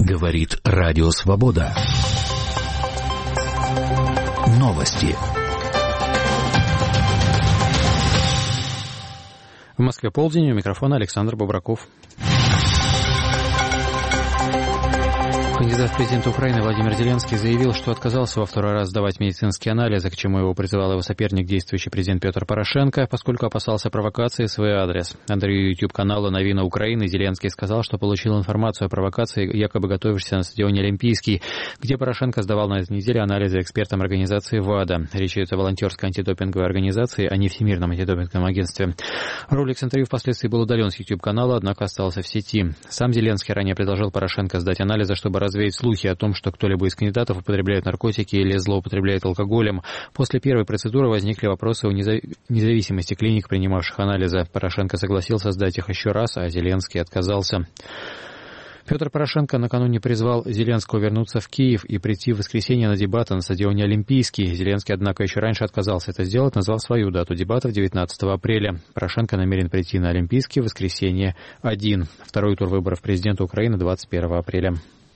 Говорит Радио Свобода. Новости. В Москве полдень, у микрофона Александр Бобраков. Кандидат в президенты Украины Владимир Зеленский заявил, что отказался во второй раз сдавать медицинские анализы, к чему его призывал его соперник, действующий президент Петр Порошенко, поскольку опасался провокации в свой адрес. В интервью YouTube-канала «Новина Украины» Зеленский сказал, что получил информацию о провокации, якобы готовящейся на стадионе «Олимпийский», где Порошенко сдавал на этой неделе анализы экспертам организации ВАДА. Речь идет о волонтерской антидопинговой организации, а не Всемирном антидопинговом агентстве. Ролик с интервью впоследствии был удален с YouTube-канала, однако остался в сети. Сам Зеленский ранее предложил Порошенко сдать анализы, чтобы развеять слухи о том, что кто-либо из кандидатов употребляет наркотики или злоупотребляет алкоголем. После первой процедуры возникли вопросы о независимости клиник, принимавших анализы. Порошенко согласился сдать их еще раз, а Зеленский отказался. Петр Порошенко накануне призвал Зеленского вернуться в Киев и прийти в воскресенье на дебаты на стадионе «Олимпийский». Зеленский, однако, еще раньше отказался это сделать, назвав свою дату дебатов 19 апреля. Порошенко намерен прийти на «Олимпийский» в воскресенье 1. Второй тур выборов президента Украины 21 апреля.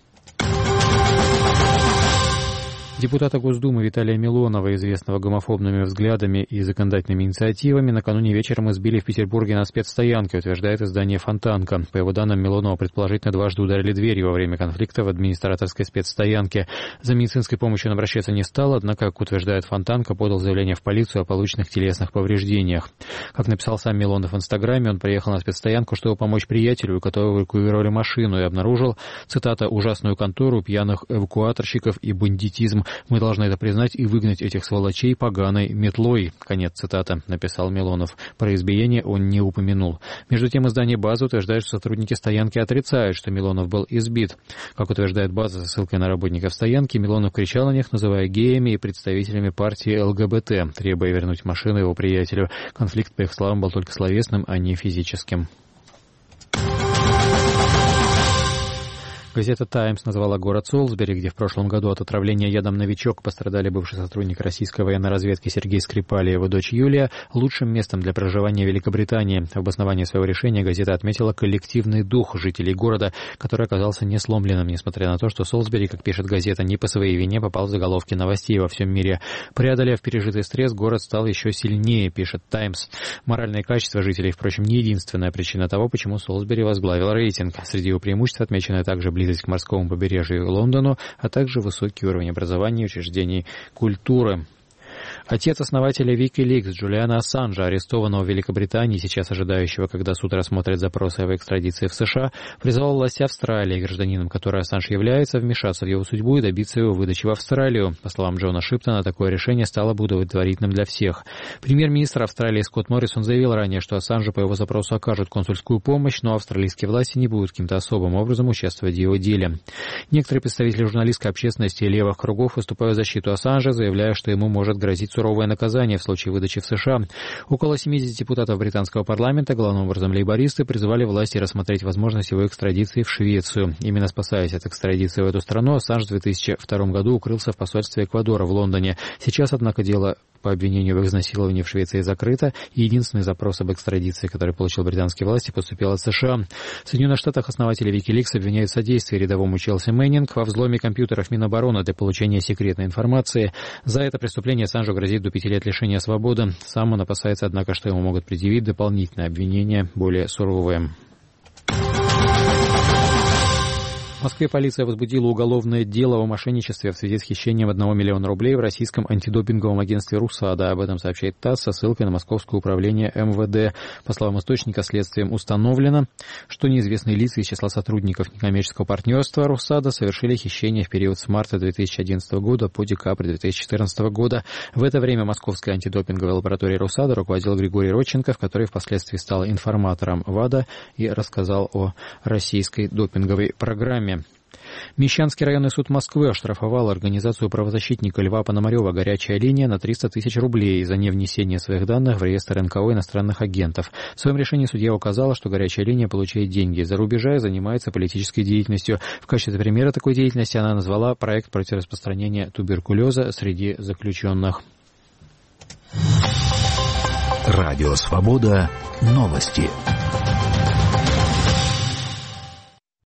Депутата Госдумы Виталия Милонова, известного гомофобными взглядами и законодательными инициативами, накануне вечером избили в Петербурге на спецстоянке, утверждает издание «Фонтанка». По его данным, Милонова предположительно дважды ударили дверью во время конфликта в администраторской спецстоянке. За медицинской помощью он обращаться не стал, однако, как утверждает «Фонтанка», подал заявление в полицию о полученных телесных повреждениях. Как написал сам Милонов в Инстаграме, он приехал на спецстоянку, чтобы помочь приятелю, у которого эвакуировали машину, и обнаружил, цитата, «ужасную контору, пьяных эвакуаторщиков и бандитизм. Мы должны это признать и выгнать этих сволочей поганой метлой». Конец цитаты, написал Милонов. Про избиение он не упомянул. Между тем, издание «База» утверждает, что сотрудники стоянки отрицают, что Милонов был избит. Как утверждает «База» со ссылкой на работников стоянки, Милонов кричал на них, называя геями и представителями партии ЛГБТ, требуя вернуть машину его приятелю. Конфликт, по их словам, был только словесным, а не физическим. Газета «Таймс» назвала город Солсбери, где в прошлом году от отравления ядом «Новичок» пострадали бывший сотрудник российской военной разведки Сергей Скрипаль и его дочь Юлия, лучшим местом для проживания Великобритании. В обосновании своего решения газета отметила коллективный дух жителей города, который оказался несломленным, несмотря на то, что Солсбери, как пишет газета, не по своей вине попал в заголовки новостей во всем мире. Преодолев пережитый стресс, город стал еще сильнее, пишет «Таймс». Моральные качества жителей, впрочем, не единственная причина того, почему Солсбери возглавил рейтинг. Среди его преимуществ отмечены также близость к морскому побережью и Лондону, а также высокий уровень образования и учреждений культуры. Отец основателя Wikileaks Джулиана Ассанжа, арестованного в Великобритании, сейчас ожидающего, когда суд рассмотрит запросы об экстрадиции в США, призвал власти Австралии, гражданином которой Ассанж является, вмешаться в его судьбу и добиться его выдачи в Австралию. По словам Джона Шиптона, такое решение стало бы удовлетворительным для всех. Премьер-министр Австралии Скотт Моррисон заявил ранее, что Ассанжу по его запросу окажут консульскую помощь, но австралийские власти не будут каким-то особым образом участвовать в его деле. Некоторые представители журналистской общественности и левых кругов выступают в защиту Ассанжа, заявляя, что ему может грозить суровое наказание в случае выдачи в США. Около 70 депутатов британского парламента, главным образом лейбористы, призывали власти рассмотреть возможность его экстрадиции в Швецию. Именно спасаясь от экстрадиции в эту страну, Ассанж в 2002 году укрылся в посольстве Эквадора в Лондоне. Сейчас, однако, дело по обвинению в изнасиловании в Швеции закрыто, и единственный запрос об экстрадиции, который получил британские власти, поступил от США. В Соединенных Штатах основатели Wikileaks обвиняют в содействии рядовому Челси Мэннинг во взломе компьютеров Минобороны для получения секретной информации. За это преступление Ассанжу грозит до 5 лет лишения свободы. Сам он опасается, однако, что ему могут предъявить дополнительные обвинения, более суровые. В Москве полиция возбудила уголовное дело о мошенничестве в связи с хищением 1 миллиона рублей в российском антидопинговом агентстве «Русада». Об этом сообщает ТАСС со ссылкой на Московское управление МВД. По словам источника, следствием установлено, что неизвестные лица из числа сотрудников некоммерческого партнерства «Русада» совершили хищение в период с марта 2011 года по декабрь 2014 года. В это время Московской антидопинговой лабораторией «Русада» руководил Григорий Родченков, который впоследствии стал информатором ВАДА и рассказал о российской допинговой программе. Мещанский районный суд Москвы оштрафовал организацию правозащитника Льва Пономарева «Горячая линия» на 300 тысяч рублей за невнесение своих данных в реестр НКО иностранных агентов. В своем решении судья указала, что «Горячая линия» получает деньги за рубежа и занимается политической деятельностью. В качестве примера такой деятельности она назвала проект против распространения туберкулеза среди заключенных. Радио «Свобода». Новости.